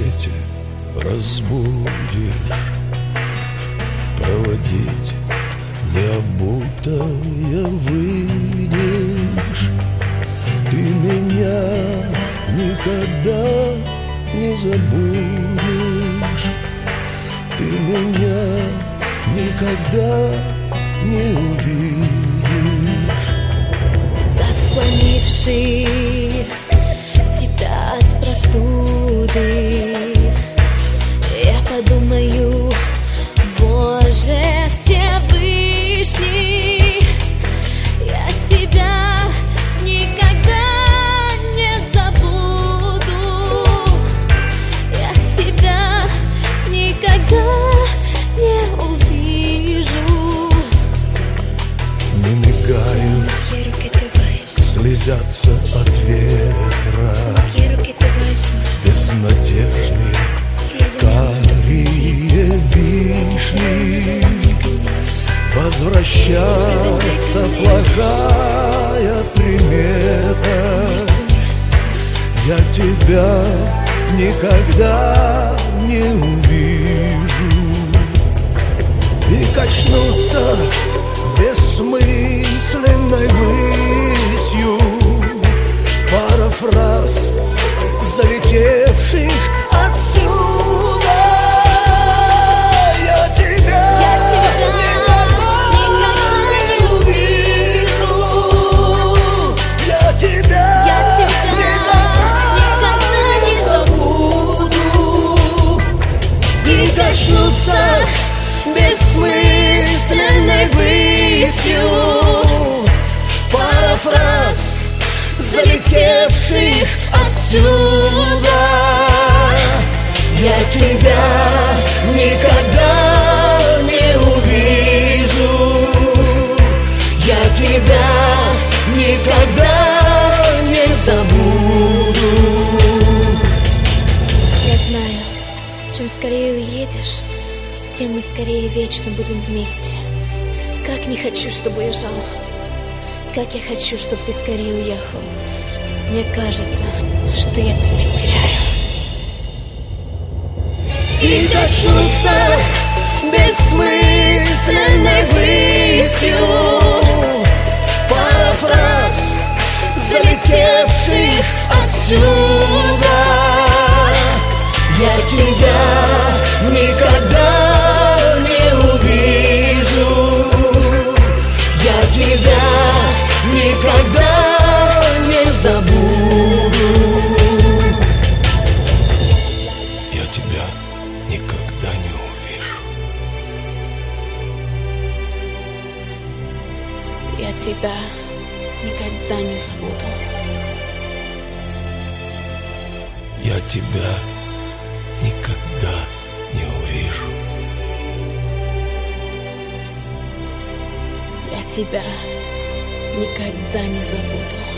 рассвете разбудишь, проводить необутая выйдешь. Ты меня никогда не забудешь, ты меня никогда не увидишь. Заслонивший тебя от простуды, я подумаю, Боже Всевышний, я тебя никогда не забуду, я тебя никогда не увижу. Не мигают, слезятся от ветра безнадежные карие вишни. Возвращается плохая примета, я тебя никогда не увижу. И качнуться бессмысленной высью пара фраз, залетевших отсюда. Я тебя никогда не увижу, я тебя никогда не забуду. И качнуться бессмысленной высью пара фраз, залетевших отсюда. Я тебя никогда не увижу, я тебя никогда не забуду. Я знаю, чем скорее уедешь, тем мы скорее вечно будем вместе. Как не хочу, чтобы уезжал, как я хочу, чтобы ты скорее уехал. Мне кажется, что я тебя теряю. И качнуться бессмысленной высью пара фраз, залетевших отсюда. Я тебя никогда не увижу, я тебя никогда не забуду. Я тебя никогда не увижу. Я тебя никогда не забуду. Я тебя никогда не увижу. Я тебя никогда не забуду.